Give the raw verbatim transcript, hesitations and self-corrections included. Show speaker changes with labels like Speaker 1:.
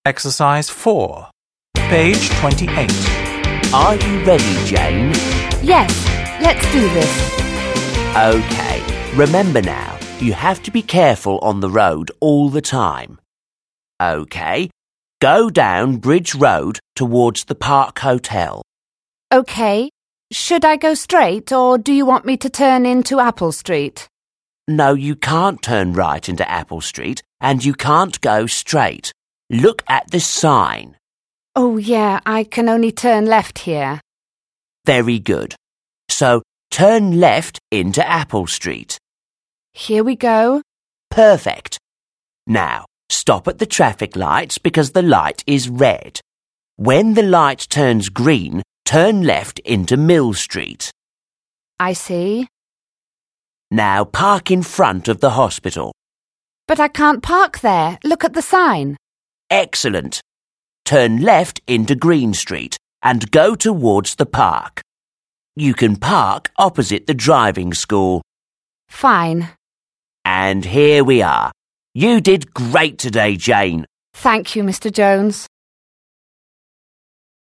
Speaker 1: Exercise four, page twenty-eight.
Speaker 2: Are you ready, Jane?
Speaker 3: Yes, let's do this.
Speaker 2: OK. Remember now, you have to be careful on the road all the time. OK. Go down Bridge Road towards the Park Hotel.
Speaker 3: OK. Should I go straight, or do you want me to turn into Apple Street?
Speaker 2: No, you can't turn right into Apple Street, and you can't go straight. Look at the sign.
Speaker 3: Oh, yeah, I can only turn left here.
Speaker 2: Very good. So, turn left into Apple Street.
Speaker 3: Here we go.
Speaker 2: Perfect. Now, stop at the traffic lights because the light is red. When the light turns green, turn left into Mill Street.
Speaker 3: I see.
Speaker 2: Now park in front of the hospital.
Speaker 3: But I can't park there. Look at the sign.
Speaker 2: Excellent. Turn left into Green Street and go towards the park. You can park opposite the driving school.
Speaker 3: Fine.
Speaker 2: And here we are. You did great today, Jane.
Speaker 3: Thank you, Mister Jones.